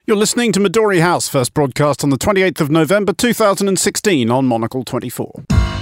You're listening to Midori House, first broadcast on the 28th of November 2016 on Monocle 24.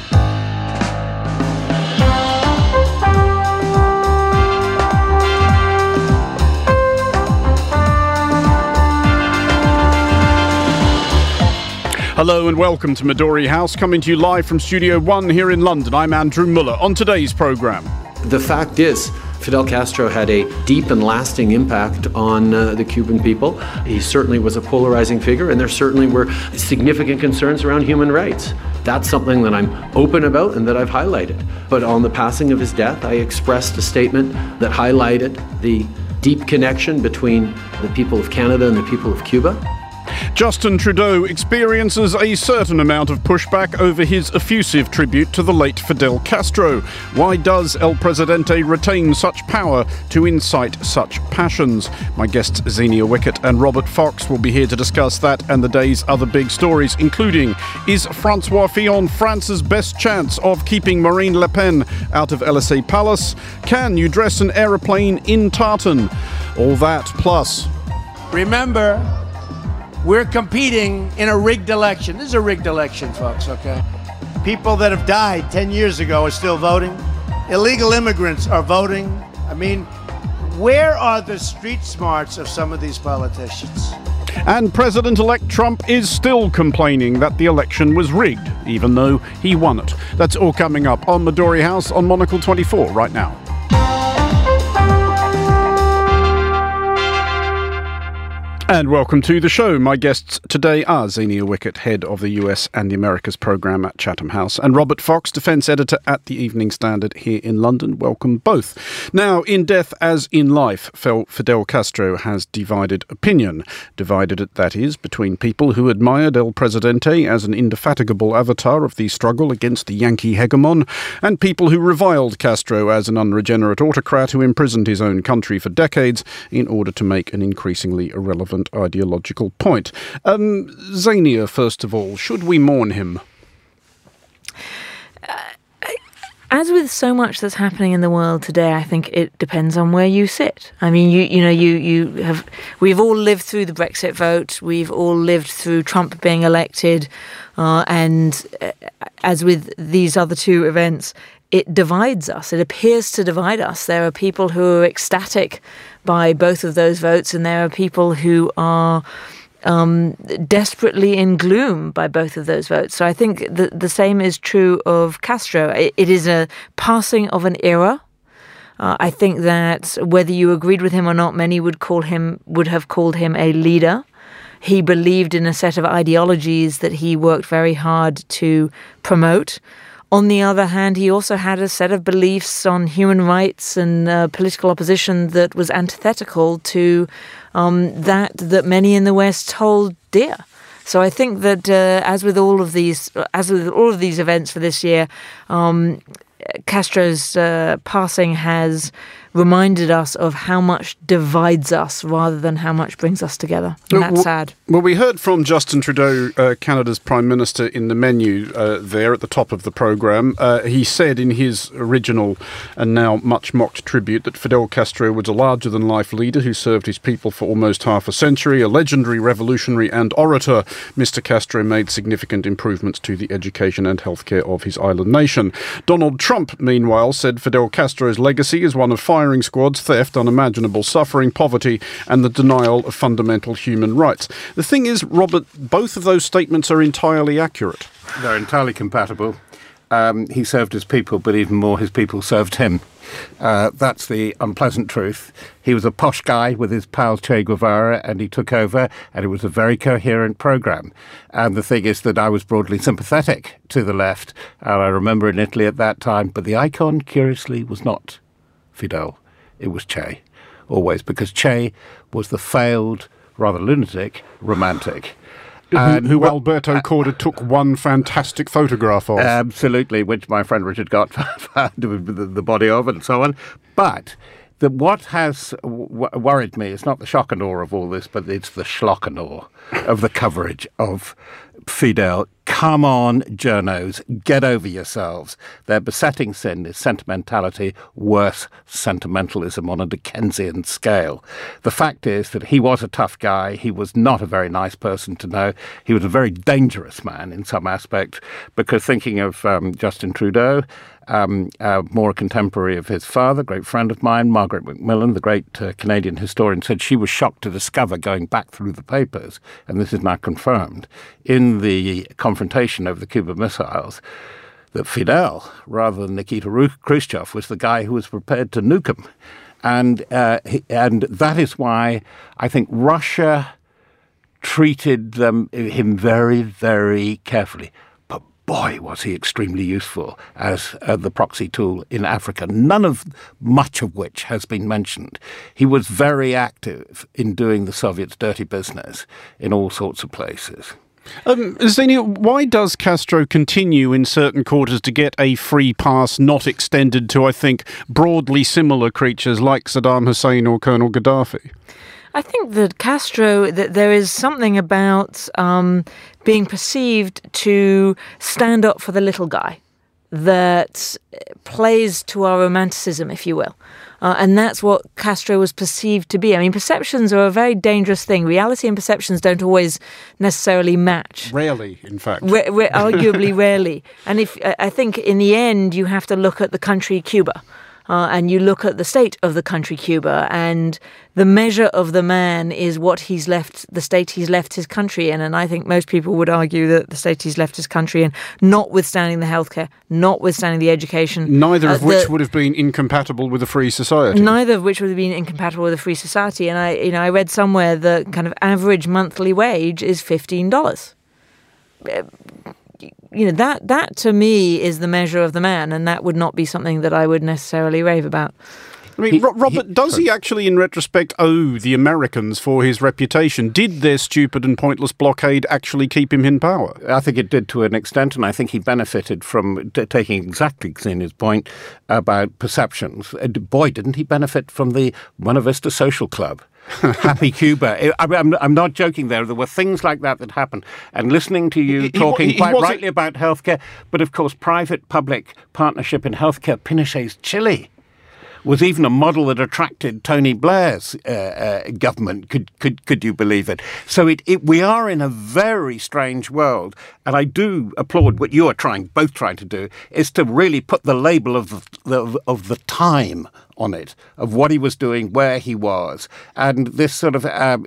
Hello and welcome to Midori House, coming to you live from Studio 1 here in London. I'm Andrew Muller. On today's programme. The fact is, Fidel Castro had a deep and lasting impact on the Cuban people. He certainly was a polarizing figure, and there certainly were significant concerns around human rights. That's something that I'm open about and that I've highlighted. But on the passing of his death, I expressed a statement that highlighted the deep connection between the people of Canada and the people of Cuba. Justin Trudeau experiences a certain amount of pushback over his effusive tribute to the late Fidel Castro. Why does El Presidente retain such power to incite such passions? My guests Xenia Wickett and Robert Fox will be here to discuss that and the day's other big stories, including: is François Fillon France's best chance of keeping Marine Le Pen out of Élysée Palace? Can you dress an aeroplane in tartan? All that plus... Remember, we're competing in a rigged election. This is a rigged election, folks, okay? People that have died 10 years ago are still voting. Illegal immigrants are voting. I mean, where are the street smarts of some of these politicians? And President-elect Trump is still complaining that the election was rigged, even though he won it. That's all coming up on Midori House on Monocle 24 right now. And welcome to the show. My guests today are Xenia Wickett, head of the US and the Americas programme at Chatham House, and Robert Fox, defence editor at the Evening Standard here in London. Welcome both. Now, in death as in life, Fidel Castro has divided opinion. Divided it, that is, between people who admired El Presidente as an indefatigable avatar of the struggle against the Yankee hegemon, and people who reviled Castro as an unregenerate autocrat who imprisoned his own country for decades in order to make an increasingly irrelevant ideological point. Xenia, first of all, should we mourn him? As with so much that's happening in the world today, I think it depends on where you sit. I mean, we've all lived through the Brexit vote. We've all lived through Trump being elected. And as with these other two events, it divides us. It appears to divide us. There are people who are ecstatic by both of those votes, and there are people who are desperately in gloom by both of those votes. So I think the same is true of Castro. It is a passing of an era. I think that whether you agreed with him or not, many would have called him a leader. He believed in a set of ideologies that he worked very hard to promote. On the other hand, he also had a set of beliefs on human rights and political opposition that was antithetical to that many in the West hold dear. So I think that as with all of these events for this year, Castro's passing has reminded us of how much divides us rather than how much brings us together. And that's sad. Well, we heard from Justin Trudeau, Canada's Prime Minister, in the menu there at the top of the programme. He said in his original and now much mocked tribute that Fidel Castro was a larger-than-life leader who served his people for almost half a century, a legendary revolutionary and orator. Mr. Castro made significant improvements to the education and healthcare of his island nation. Donald Trump, meanwhile, said Fidel Castro's legacy is one of firing squads, theft, unimaginable suffering, poverty, and the denial of fundamental human rights. The thing is, Robert, both of those statements are entirely accurate. They're entirely compatible. He served his people, but even more, his people served him. That's the unpleasant truth. He was a posh guy with his pal Che Guevara, and he took over, and it was a very coherent program. And the thing is that I was broadly sympathetic to the left. I remember in Italy at that time, but the icon, curiously, was not Fidel. It was Che, always, because Che was the failed, rather lunatic, romantic. Who Alberto Corda took one fantastic photograph of. Absolutely, which my friend Richard Gott found the body of and so on. But what has worried me is not the shock and awe of all this, but it's the schlock and awe of the coverage of Fidel Come on, journos, get over yourselves. Their besetting sin is sentimentality, worse, sentimentalism on a Dickensian scale. The fact is that he was a tough guy. He was not a very nice person to know. He was a very dangerous man in some aspect, because thinking of Justin Trudeau, more a contemporary of his father, great friend of mine, Margaret Macmillan, the great Canadian historian, said she was shocked to discover, going back through the papers, and this is now confirmed, in the confrontation over the Cuban missiles, that Fidel, rather than Nikita Khrushchev, was the guy who was prepared to nuke him. And that is why I think Russia treated him very, very carefully. Boy, was he extremely useful as the proxy tool in Africa, much of which has been mentioned. He was very active in doing the Soviets' dirty business in all sorts of places. Xenia, why does Castro continue in certain quarters to get a free pass not extended to, I think, broadly similar creatures like Saddam Hussein or Colonel Gaddafi? I think that Castro, that there is something about being perceived to stand up for the little guy that plays to our romanticism, if you will. And that's what Castro was perceived to be. I mean, perceptions are a very dangerous thing. Reality and perceptions don't always necessarily match. Rarely, in fact. Arguably rarely. And I think in the end, you have to look at the country Cuba. And you look at the state of the country Cuba, and the measure of the man is what he's left, the state he's left his country in. And I think most people would argue that the state he's left his country in, notwithstanding the healthcare, notwithstanding the education. Neither of which would have been incompatible with a free society. Neither of which would have been incompatible with a free society. And I read somewhere the kind of average monthly wage is $15. That to me is the measure of the man, and that would not be something that I would necessarily rave about. I mean, Robert, does he actually, in retrospect, owe the Americans for his reputation? Did their stupid and pointless blockade actually keep him in power? I think it did to an extent, and I think he benefited from taking exactly Xenia's point about perceptions. Boy, didn't he benefit from the Buena Vista Social Club. Happy Cuba. I'm not joking there. There were things like that happened. And listening to you talking quite rightly about healthcare, but of course private-public partnership in healthcare, Pinochet's Chile was even a model that attracted Tony Blair's government. Could you believe it? So we are in a very strange world, and I do applaud what you are both trying to do, is to really put the label of the time on it, of what he was doing, where he was, and this sort of as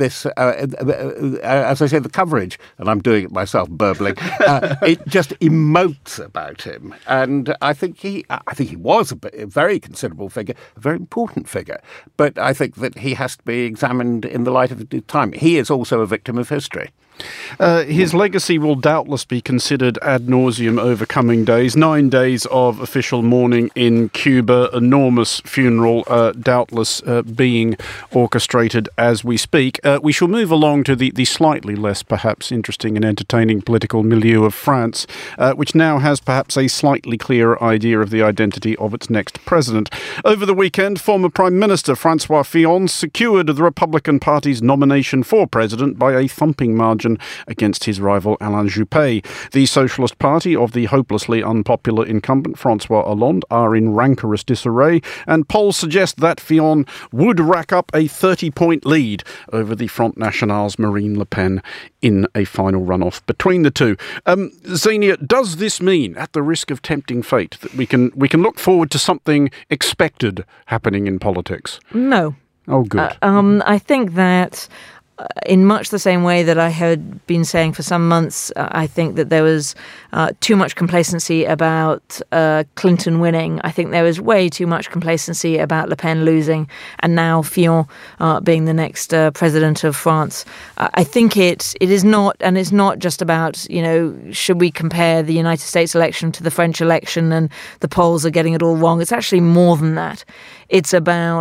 I say, the coverage, and I'm doing it myself, burbling, it just emotes about him, and I think he was a very considerable figure, a very important figure, but I think that he has to be examined in the light of the time. He is also a victim of history. His legacy will doubtless be considered ad nauseum over coming days. 9 days of official mourning in Cuba, enormous funeral doubtless being orchestrated as we speak. We shall move along to the slightly less perhaps interesting and entertaining political milieu of France, which now has perhaps a slightly clearer idea of the identity of its next president. Over the weekend, former Prime Minister François Fillon secured the Republican Party's nomination for president by a thumping margin against his rival Alain Juppé. The Socialist Party of the hopelessly unpopular incumbent François Hollande are in rancorous disarray, and polls suggest that Fillon would rack up a 30-point lead over the Front National's Marine Le Pen in a final runoff between the two. Xenia, does this mean, at the risk of tempting fate, that we can look forward to something expected happening in politics? No. Oh, good. I think that in much the same way that I had been saying for some months, I think that there was too much complacency about Clinton winning. I think there was way too much complacency about Le Pen losing, and now Fillon being the next president of France. I think it is not, and it's not just about, should we compare the United States election to the French election and the polls are getting it all wrong. It's actually more than that. It's about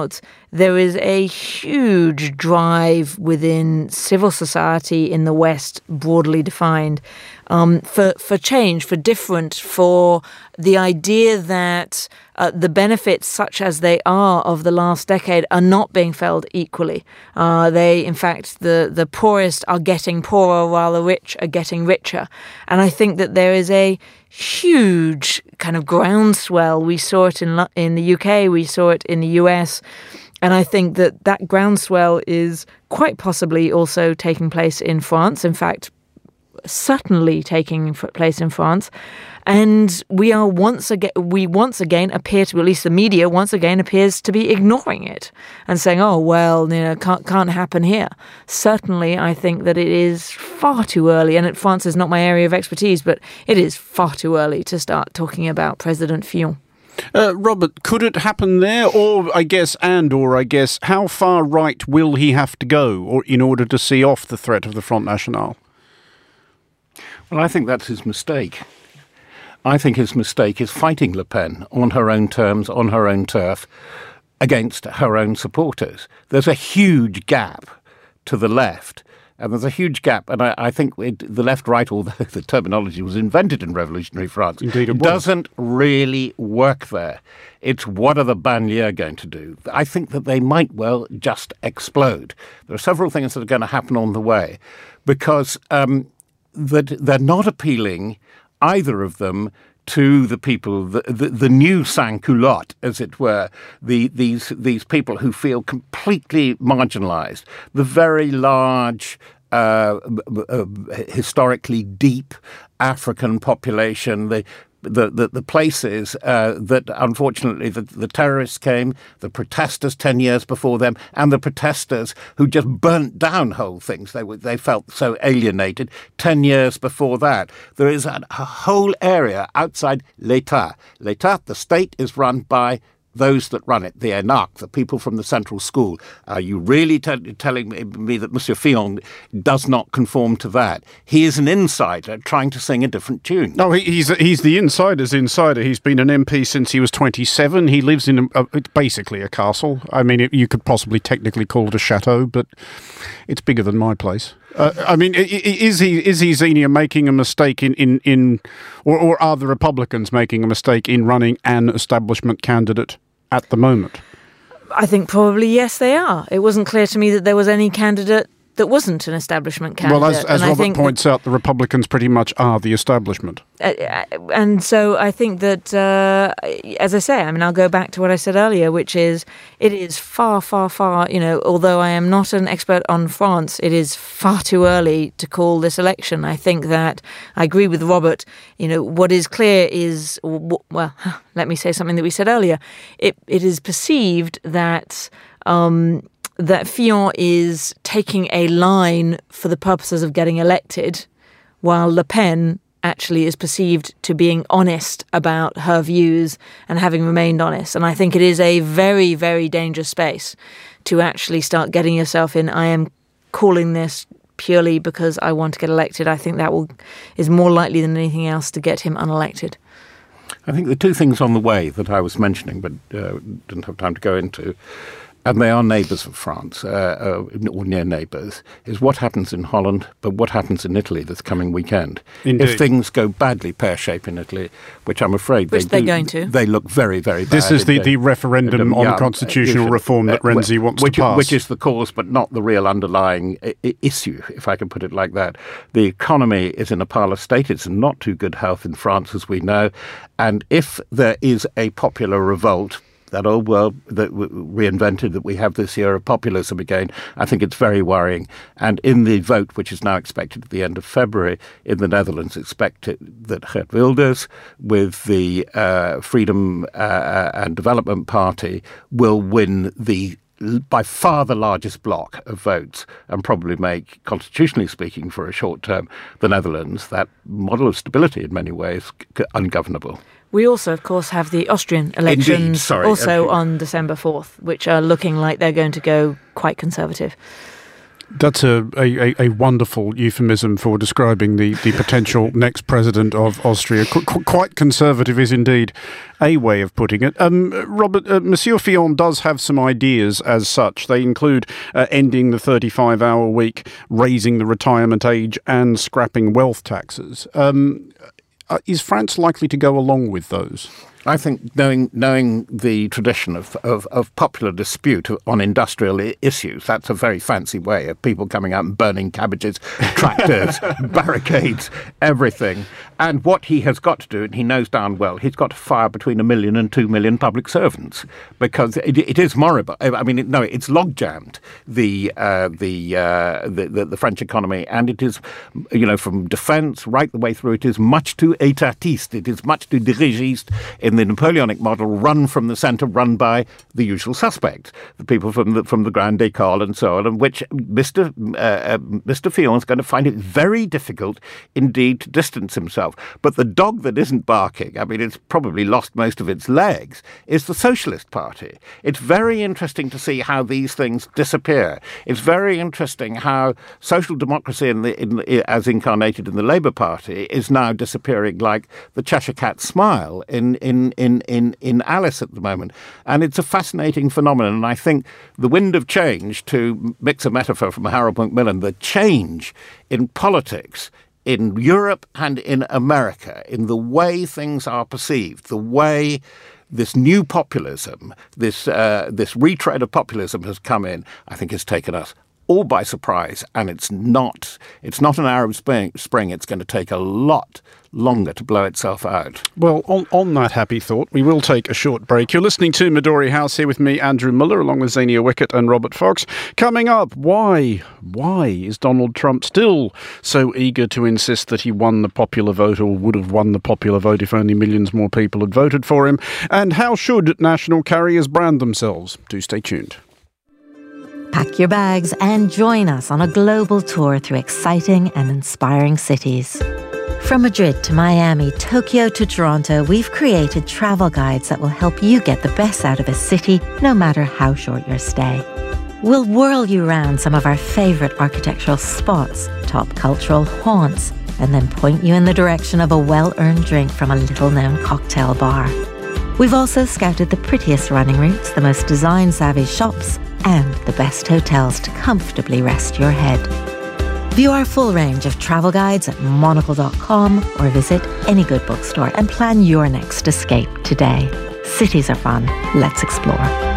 there is a huge drive within civil society in the West, broadly defined, for change, for different, for the idea that the benefits, such as they are of the last decade, are not being felt equally. In fact, the poorest are getting poorer while the rich are getting richer. And I think that there is a huge kind of groundswell. We saw it in the UK, we saw it in the US. And I think that groundswell is quite possibly also taking place in France. In fact, certainly taking place in France. And we once again appear to, at least the media once again appears to be ignoring it and saying, oh, well, can't happen here. Certainly, I think that it is far too early, and France is not my area of expertise, but it is far too early to start talking about President Fillon. Robert, could it happen there? Or I guess, how far right will he have to go in order to see off the threat of the Front National? Well, I think that's his mistake. I think his mistake is fighting Le Pen on her own terms, on her own turf, against her own supporters. There's a huge gap to the left, and there's a huge gap, and I think the left-right, although the terminology was invented in revolutionary France, indeed it doesn't really work there. It's what are the banlieues going to do? I think that they might well just explode. There are several things that are going to happen on the way, because that they're not appealing, either of them, to the people, the new sans-culottes, as it were, these people who feel completely marginalised, the very large, historically deep African population, the places that unfortunately the terrorists came, the protesters 10 years before them, and the protesters who just burnt down whole things. They felt so alienated 10 years before that. There is a whole area outside l'État. L'État, the state, is run by those that run it, the ENAC, the people from the central school. Are you really telling me that Monsieur Fillon does not conform to that? He is an insider trying to sing a different tune. No, he's the insider's insider. He's been an MP since he was 27. He lives in it's basically a castle. I mean, you could possibly technically call it a chateau, but it's bigger than my place. I mean, is he Xenia making a mistake or are the Republicans making a mistake in running an establishment candidate at the moment? I think probably yes, they are. It wasn't clear to me that there was any candidate that wasn't an establishment candidate. Well, as Robert points out, the Republicans pretty much are the establishment. And so I think that, as I say, I mean, I'll go back to what I said earlier, which is it is far, far, far, although I am not an expert on France, it is far too early to call this election. I think that I agree with Robert. What is clear is, well, let me say something that we said earlier. It is perceived that that Fillon is taking a line for the purposes of getting elected, while Le Pen actually is perceived to being honest about her views and having remained honest. And I think it is a very, very dangerous space to actually start getting yourself in. I am calling this purely because I want to get elected. I think that is more likely than anything else to get him unelected. I think the two things on the way that I was mentioning but didn't have time to go into, and they are neighbours of France, or near neighbours, is what happens in Holland, but what happens in Italy this coming weekend. Indeed. If things go badly pear-shaped in Italy, which I'm afraid they're going to. They look very, very bad. This is the referendum on constitutional reform that Renzi wants to pass. Which is the cause, but not the real underlying issue, if I can put it like that. The economy is in a parlor state. It's in not too good health in France, as we know. And if there is a popular revolt, that old world that reinvented that we have this year of populism again, I think it's very worrying. And in the vote, which is now expected at the end of February in the Netherlands, expect that Geert Wilders with the Freedom and Development Party will win by far the largest block of votes and probably make, constitutionally speaking, for a short term, the Netherlands, that model of stability in many ways, ungovernable. We also, of course, have the Austrian elections on December 4th, which are looking like they're going to go quite conservative. That's a wonderful euphemism for describing the potential next president of Austria. Quite conservative is indeed a way of putting it. Robert, Monsieur Fillon does have some ideas as such. They include ending the 35-hour week, raising the retirement age and scrapping wealth taxes. Is France likely to go along with those? I think knowing the tradition of popular dispute on industrial issues, that's a very fancy way of people coming out and burning cabbages, tractors, barricades, everything. And what he has got to do, and he knows darn well, he's got to fire between 1 million and 2 million public servants, because it is moribund. I mean, it's log-jammed, the French economy, and it is, from defence right the way through, it is much too étatiste, it is much too dirigiste in the Napoleonic model, run from the centre, run by the usual suspects, the people from the Grand École and so on, and which Mr. Fillon is going to find it very difficult indeed to distance himself. But the dog that isn't barking, I mean, it's probably lost most of its legs, is the Socialist Party. It's very interesting to see how these things disappear. It's very interesting how social democracy as incarnated in the Labour Party is now disappearing like the Cheshire Cat smile in Alice at the moment. And it's a fascinating phenomenon. And I think the wind of change, to mix a metaphor from Harold Macmillan, the change in politics in Europe and in America, in the way things are perceived, the way this new populism, this retread of populism has come in, I think has taken us all by surprise. And it's not an Arab Spring. It's going to take a lot longer to blow itself out. Well, on that happy thought, we will take a short break. You're listening to Midori House here with me, Andrew Muller, along with Xenia Wickett and Robert Fox. Coming up, why is Donald Trump still so eager to insist that he won the popular vote, or would have won the popular vote if only millions more people had voted for him? And how should national carriers brand themselves? Do stay tuned. Pack your bags and join us on a global tour through exciting and inspiring cities. From Madrid to Miami, Tokyo to Toronto, we've created travel guides that will help you get the best out of a city, no matter how short your stay. We'll whirl you around some of our favourite architectural spots, top cultural haunts, and then point you in the direction of a well-earned drink from a little-known cocktail bar. We've also scouted the prettiest running routes, the most design-savvy shops, and the best hotels to comfortably rest your head. View our full range of travel guides at monocle.com or visit any good bookstore and plan your next escape today. Cities are fun. Let's explore.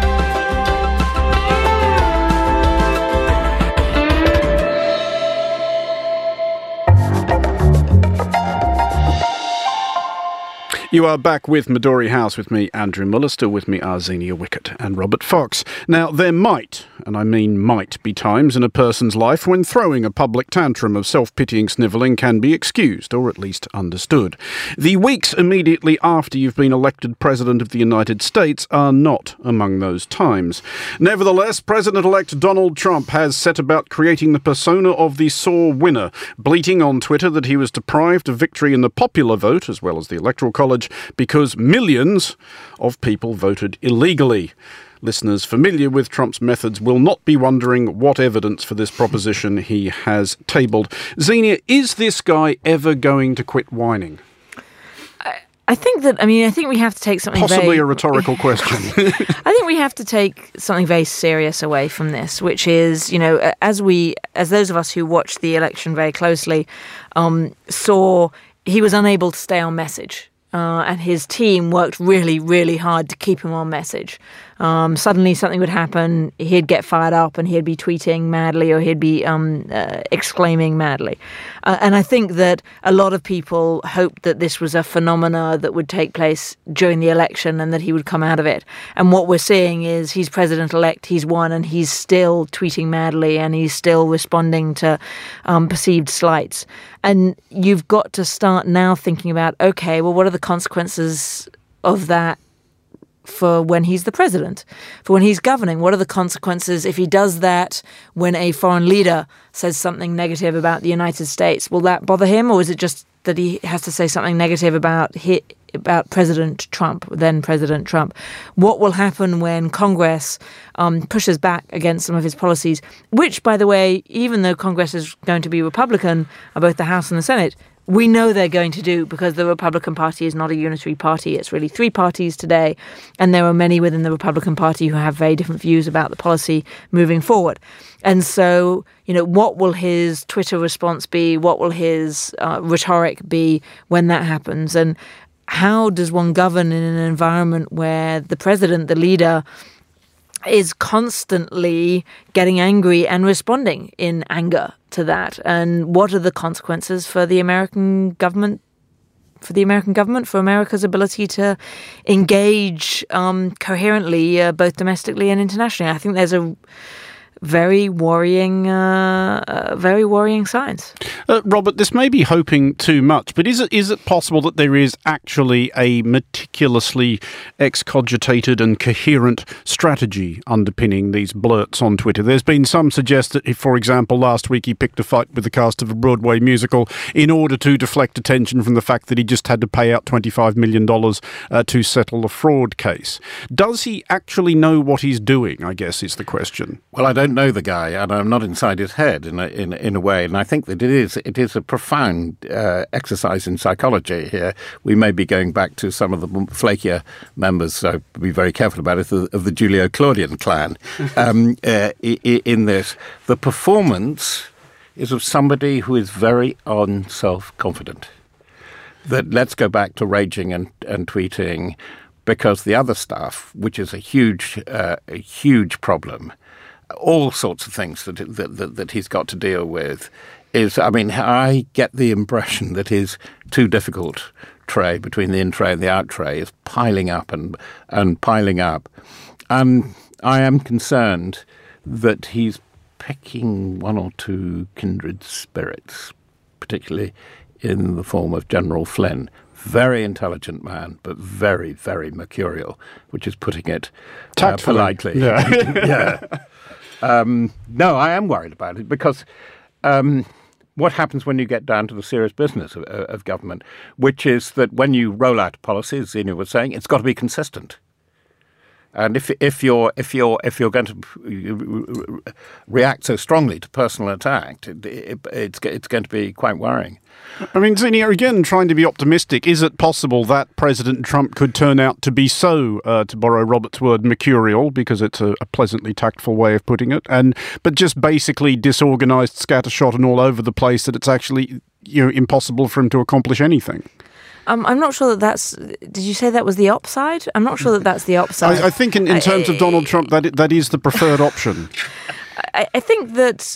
You are back with Midori House with me, Andrew Muller, still with me are Xenia Wickett and Robert Fox. Now, there might, and I mean might, be times in a person's life when throwing a public tantrum of self-pitying snivelling can be excused, or at least understood. The weeks immediately after you've been elected President of the United States are not among those times. Nevertheless, President-elect Donald Trump has set about creating the persona of the sore winner, bleating on Twitter that he was deprived of victory in the popular vote, as well as the Electoral College, because millions of people voted illegally. Listeners familiar with Trump's methods will not be wondering what evidence for this proposition he has tabled. Xenia, is this guy ever going to quit whining? I think we have to take something possibly a rhetorical question. I think we have to take something very serious away from this, which is, as those of us who watched the election very closely saw, he was unable to stay on message. And his team worked really, really hard to keep him on message. Suddenly something would happen, he'd get fired up and he'd be tweeting madly, or he'd be exclaiming madly. And I think that a lot of people hoped that this was a phenomena that would take place during the election and that he would come out of it. And what we're seeing is he's president-elect, he's won, and he's still tweeting madly, and he's still responding to perceived slights. And you've got to start now thinking about, okay, well, what are the consequences of that for when he's the president, for when he's governing? What are the consequences if he does that when a foreign leader says something negative about the United States? Will that bother him, or is it just that he has to say something negative about about President Trump, then President Trump. What will happen when Congress pushes back against some of his policies, which, by the way, even though Congress is going to be Republican, both the House and the Senate, we know they're going to do, because the Republican Party is not a unitary party. It's really three parties today, and there are many within the Republican Party who have very different views about the policy moving forward. And so, what will his Twitter response be? What will his rhetoric be when that happens? And how does one govern in an environment where the president, the leader, is constantly getting angry and responding in anger to that? And what are the consequences for the American government, for America's ability to engage coherently, both domestically and internationally? I think there's a very worrying signs. Robert, this may be hoping too much, but is it possible that there is actually a meticulously excogitated and coherent strategy underpinning these blurts on Twitter? There's been some suggest that, if, for example, last week he picked a fight with the cast of a Broadway musical in order to deflect attention from the fact that he just had to pay out $25 million to settle a fraud case. Does he actually know what he's doing, I guess, is the question. Well, I don't know the guy, and I'm not inside his head in a way, and I think that it is a profound exercise in psychology here. We may be going back to some of the flakier members, so be very careful about it, of the Julio-Claudian clan. In this, the performance is of somebody who is very self-confident. That let's go back to raging and tweeting, because the other stuff, which is a huge problem, all sorts of things that he's got to deal with, is, I get the impression that his too difficult tray, between the in tray and the out tray, is piling up and piling up. And I am concerned that he's picking one or two kindred spirits, particularly in the form of General Flynn. Very intelligent man, but very, very mercurial, which is putting it politely. Yeah. No, I am worried about it, because what happens when you get down to the serious business of government, which is that when you roll out policy, as Zenia was saying, it's got to be consistent. And if you're going to react so strongly to personal attack, it's going to be quite worrying. Zenia, again, trying to be optimistic, is it possible that President Trump could turn out to be so, to borrow Robert's word, mercurial, because it's a pleasantly tactful way of putting it, but just basically disorganised, scattershot and all over the place, that it's actually impossible for him to accomplish anything? I'm not sure that's... Did you say that was the upside? I'm not sure that's the upside. I think in terms of Donald Trump, that is the preferred option. I think that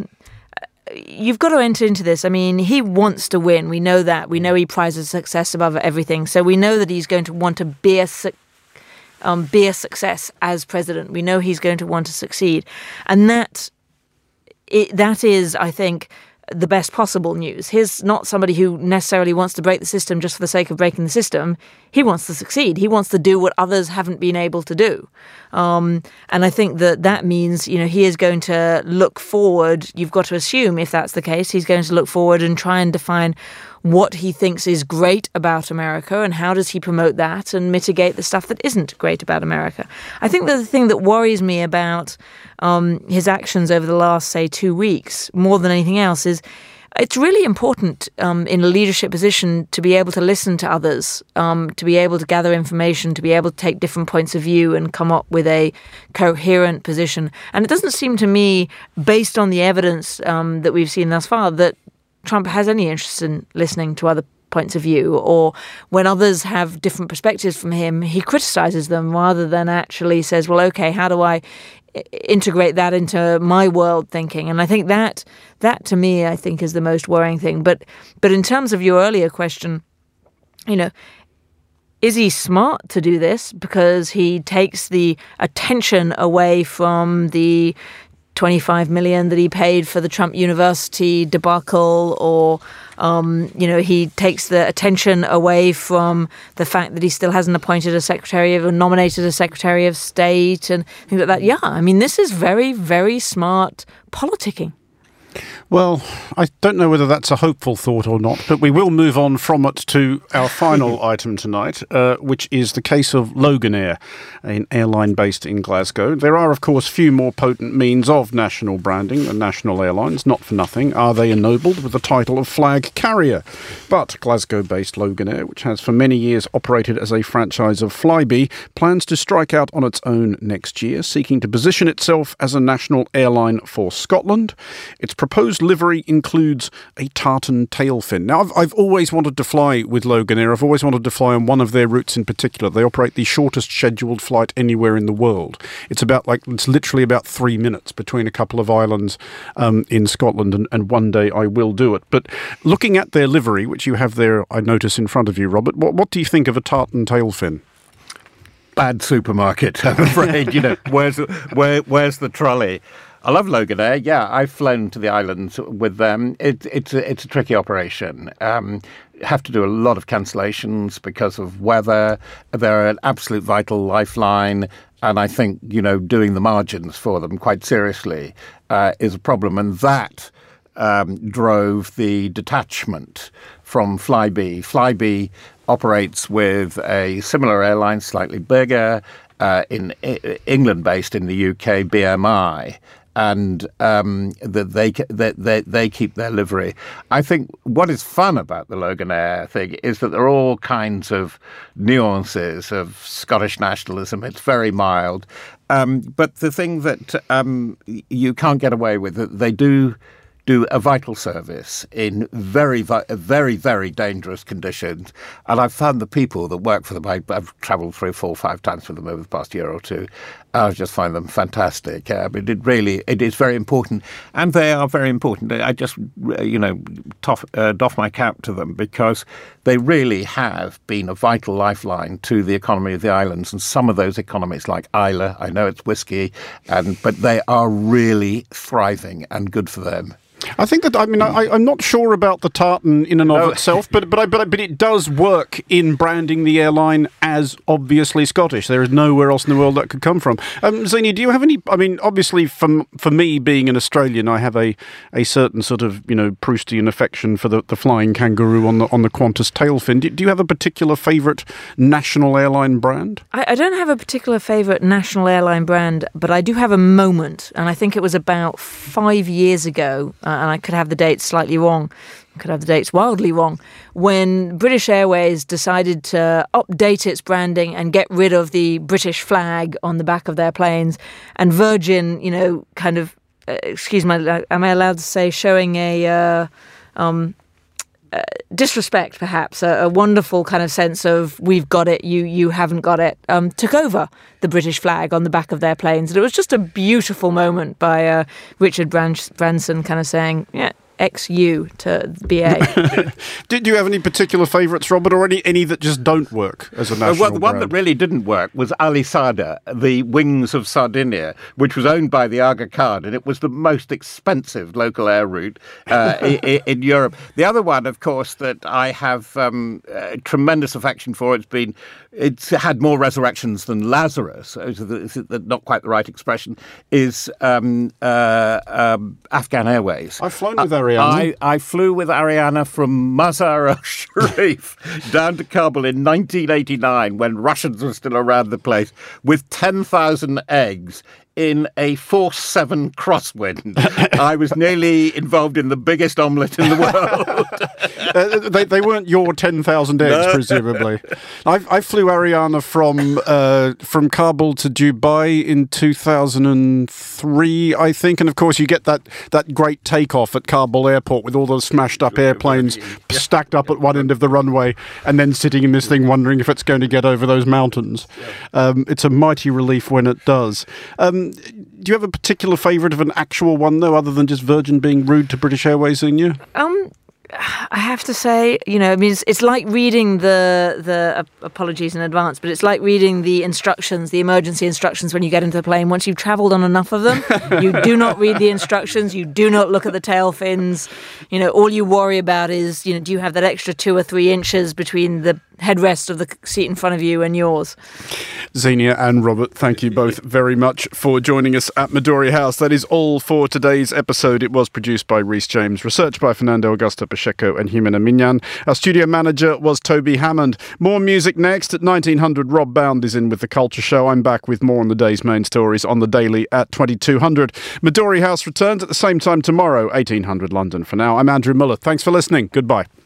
you've got to enter into this. He wants to win. We know that. We know he prizes success above everything. So we know that he's going to want to be a success as president. We know he's going to want to succeed. And that is, I think, the best possible news. He's not somebody who necessarily wants to break the system just for the sake of breaking the system. He wants to succeed. He wants to do what others haven't been able to do. And I think that means, he is going to look forward. You've got to assume, if that's the case, he's going to look forward and try and define what he thinks is great about America and how does he promote that and mitigate the stuff that isn't great about America. I think that the thing that worries me about his actions over the last, say, 2 weeks, more than anything else, is it's really important in a leadership position to be able to listen to others, to be able to gather information, to be able to take different points of view and come up with a coherent position. And it doesn't seem to me, based on the evidence that we've seen thus far, that Trump has any interest in listening to other points of view, or when others have different perspectives from him, he criticizes them rather than actually says, well, okay, how do I integrate that into my world thinking? And I think that to me, I think, is the most worrying thing. But in terms of your earlier question, is he smart to do this because he takes the attention away from the $25 million that he paid for the Trump University debacle, or he takes the attention away from the fact that he still hasn't appointed nominated a Secretary of State and things like that. Yeah, this is very, very smart politicking. Well, I don't know whether that's a hopeful thought or not, but we will move on from it to our final item tonight, which is the case of Loganair, an airline based in Glasgow. There are, of course, few more potent means of national branding than national airlines. Not for nothing are they ennobled with the title of flag carrier. But Glasgow-based Loganair, which has for many years operated as a franchise of Flybe, plans to strike out on its own next year, seeking to position itself as a national airline for Scotland. Its proposed livery includes a tartan tail fin. Now, I've always wanted to fly with Loganair. I've always wanted to fly on one of their routes in particular. They operate the shortest scheduled flight anywhere in the world. It's literally about 3 minutes between a couple of islands in Scotland, and one day I will do it. But looking at their livery, which you have there, I notice in front of you, Robert, what do you think of a tartan tail fin? Bad supermarket, I'm afraid. Where's the trolley? I love Loganair. Yeah, I've flown to the islands with them. It's a tricky operation. Have to do a lot of cancellations because of weather. They're an absolute vital lifeline. And I think, doing the margins for them quite seriously is a problem. And that drove the detachment from Flybe. Flybe operates with a similar airline, slightly bigger, in England-based in the UK, BMI. And that they keep their livery. I think what is fun about the Loganair thing is that there are all kinds of nuances of Scottish nationalism. It's very mild. But the thing that you can't get away with, they do a vital service in very, very, very dangerous conditions. And I've found the people that work for them, I've travelled 3, 4, 5 times with them over the past year or two. I just find them fantastic. It is very important. And they are very important. I just, doff my cap to them because they really have been a vital lifeline to the economy of the islands. And some of those economies, like Islay, I know it's whiskey, but they are really thriving and good for them. I think that, I'm not sure about the tartan in and of itself, but it does work in branding the airline as obviously Scottish. There is nowhere else in the world that could come from. Zini, do you have any, obviously for me being an Australian, I have a certain sort of, Proustian affection for the flying kangaroo on the Qantas tailfin. Do you have a particular favourite national airline brand? I don't have a particular favourite national airline brand, but I do have a moment, and I think it was about 5 years ago, and I could have the dates slightly wrong, could have the dates wildly wrong, when British Airways decided to update its branding and get rid of the British flag on the back of their planes, and Virgin, excuse me, am I allowed to say, showing a disrespect, perhaps, a wonderful kind of sense of we've got it, you haven't got it, took over the British flag on the back of their planes. And it was just a beautiful moment by Richard Branson kind of saying, yeah, XU to BA. Do you have any particular favourites, Robert, or any that just don't work as a national brand? The one that really didn't work was Alisada, the Wings of Sardinia, which was owned by the Aga Khan, and it was the most expensive local air route in Europe. The other one, of course, that I have tremendous affection for, it's had more resurrections than Lazarus, not quite the right expression, is Afghan Airways. I've flown with Ariana. I flew with Ariana from Mazar-e-Sharif down to Kabul in 1989 when Russians were still around the place with 10,000 eggs in a Force 7 crosswind. I was nearly involved in the biggest omelette in the world. They weren't your 10,000 eggs, no. Presumably. I flew Ariana from Kabul to Dubai in 2003, I think. And of course, you get that great takeoff at Kabul airport with all those smashed up airplanes stacked up at one end of the runway and then sitting in this thing wondering if it's going to get over those mountains. It's a mighty relief when it does. Do you have a particular favourite of an actual one, though, other than just Virgin being rude to British Airways in you? I have to say, I mean, it's like reading the apologies in advance, but it's like reading the instructions, the emergency instructions when you get into the plane. Once you've travelled on enough of them, you do not read the instructions, you do not look at the tail fins. All you worry about is, do you have that extra 2 or 3 inches between the headrest of the seat in front of you and yours? Xenia and Robert, thank you both very much for joining us at Midori House. That is all for today's episode. It was produced by Rhys James, researched by Fernando Augusto Pacheco and Jimena Minyan. Our studio manager was Toby Hammond. More music next. At 1900, Rob Bound is in with The Culture Show. I'm back with more on the day's main stories on The Daily at 2200. Midori House returns at the same time tomorrow, 1800 London. For now, I'm Andrew Muller. Thanks for listening. Goodbye.